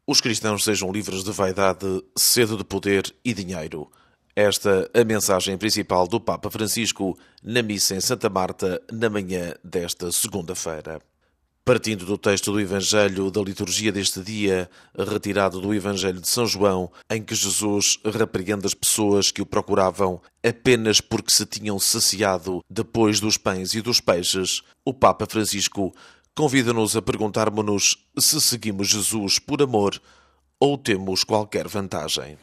os cristãos sejam livres de vaidade, sede de poder e dinheiro. Esta é a mensagem principal do Papa Francisco na missa em Santa Marta, na manhã desta segunda-feira. Partindo do texto do Evangelho da liturgia deste dia, retirado do Evangelho de São João, em que Jesus repreende as pessoas que o procuravam apenas porque se tinham saciado depois dos pães e dos peixes, o Papa Francisco convida-nos a perguntarmos-nos se seguimos Jesus por amor ou temos qualquer vantagem.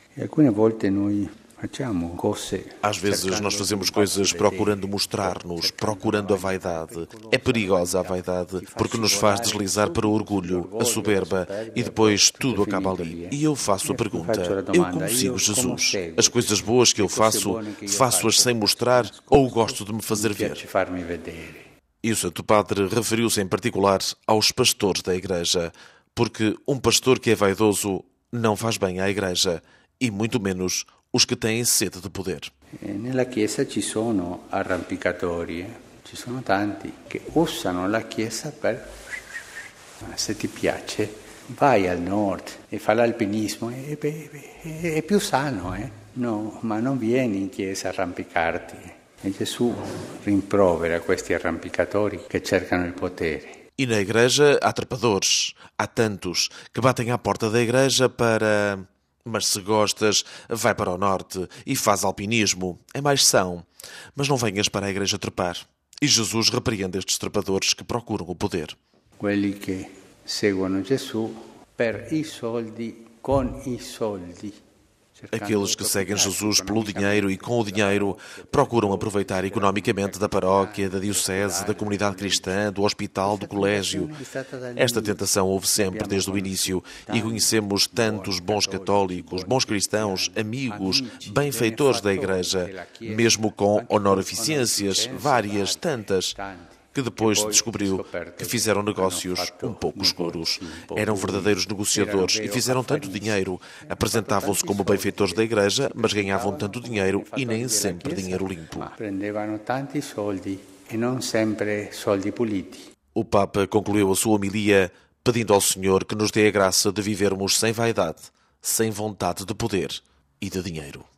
Às vezes nós fazemos coisas procurando mostrar-nos, procurando a vaidade. É perigosa a vaidade, porque nos faz deslizar para o orgulho, a soberba, e depois tudo acaba ali. E eu faço a pergunta, eu como sigo Jesus? As coisas boas que eu faço-as sem mostrar ou gosto de me fazer ver? E o Santo Padre referiu-se em particular aos pastores da Igreja, porque um pastor que é vaidoso não faz bem à Igreja, e muito menos os que têm sede de poder. Nella Chiesa ci sono arrampicatori, ci sono tanti che usano la Chiesa per, se ti piace, vai al nord e fa l'alpinismo, è più sano, No, ma non vieni in Chiesa a arrampicarti. E Gesù rimprovera questi arrampicatori che cercano il potere. E na Igreja há trepadores, há tantos que batem à porta da Igreja para... Mas se gostas, vai para o norte e faz alpinismo. É mais são. Mas não venhas para a Igreja trepar. E Jesus repreende estes trepadores que procuram o poder. Quelli che seguono Gesù per i soldi, con i soldi. Aqueles que seguem Jesus pelo dinheiro e com o dinheiro procuram aproveitar economicamente da paróquia, da diocese, da comunidade cristã, do hospital, do colégio. Esta tentação houve sempre desde o início e conhecemos tantos bons católicos, bons cristãos, amigos, benfeitores da Igreja, mesmo com honorificências, várias, tantas, que depois se descobriu que fizeram negócios um pouco escuros. Eram verdadeiros negociadores e fizeram tanto dinheiro. Apresentavam-se como benfeitores da Igreja, mas ganhavam tanto dinheiro e nem sempre dinheiro limpo. O Papa concluiu a sua homilia pedindo ao Senhor que nos dê a graça de vivermos sem vaidade, sem vontade de poder e de dinheiro.